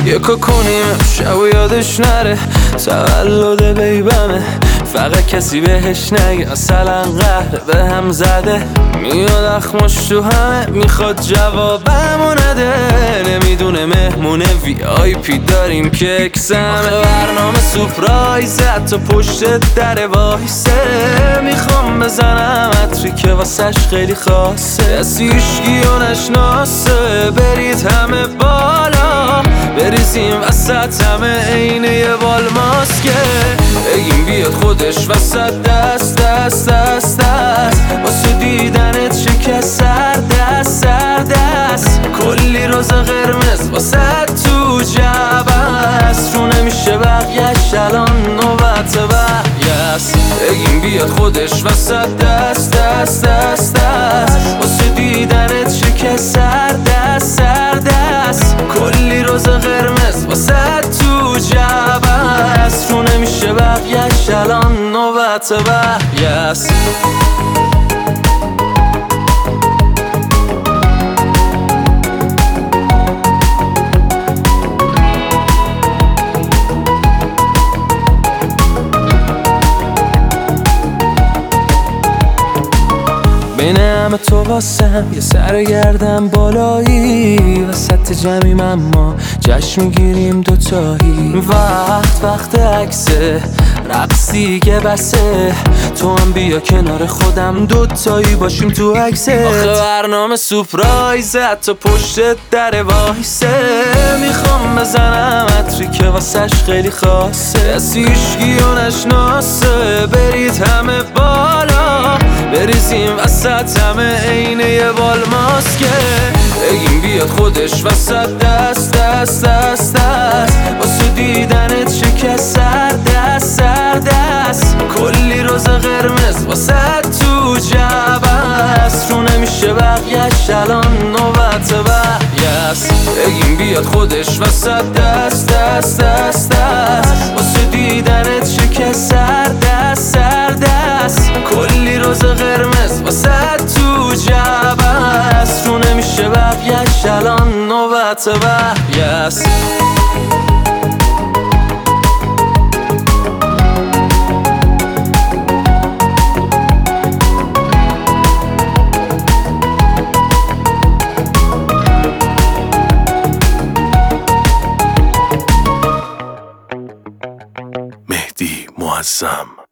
یکو کنیم شب و یادش نره، تولد بیبمه فقط کسی بهش نگه مثلا قهر به هم زده. میاد اخماش تو همه میخواد جوابمو نده، نمیدونه مهمونه VIP داریم که اکسمه. برنامه سورپرایزه حتی پشت در وایسه، میخوام بزنم عطری که واسش خیلی خاصه. کسی هیچکی و نشناسه، برید همه بالا بریزیم وسط همه عین یه بال ماسکه. بگیم بیاد خودش وسط دست دست دست دست، واسه دیدنت شکست سر دست سر دست. کلی روز قرمز واسه تو جبست، رو نمیشه بقیه‌اش الان نوبت بقیه‌ست. بگیم بیاد خودش وسط دست دست دست دست، واسه دیدنت شکست سر دست سر دست. کلی روز قرمز واسه تو جبست، رو نمیشه بقیه‌اش الان نوبت بقیه‌ست. بین همه تو واسم یه سرگردم بالایی، وسط جمعیم اما جشن میگیریم دوتایی. وقت عکسه رقص دیگه بسه، تو هم بیا کنار خودم دوتایی باشیم تو عکسه. آخه برنامه سورپرایزه حتی پشت در وایسه، میخوام بزنم عطری که واسش خیلی خاصه. کسی هیچکی و نشناسه، برید همه بالا بریزیم وسط همه عین یه بال ماسکه. بگیم بیاد خودش وسط دست دست دست دست، واسه دیدنت شکست سر دست سر دست. کلی روز قرمز واسه تو جبست، رو نمیشه بقیه‌اش الان نوبت بقیه‌ست. بگیم بیاد خودش وسط دست دست دست دست، واسه دیدنت شکست سر دست سر دست. کلی روز قرمز واسه تو جبست، رو نمیشه بقیه‌اش الان نوبت بقیه‌ست. مهدی معظم.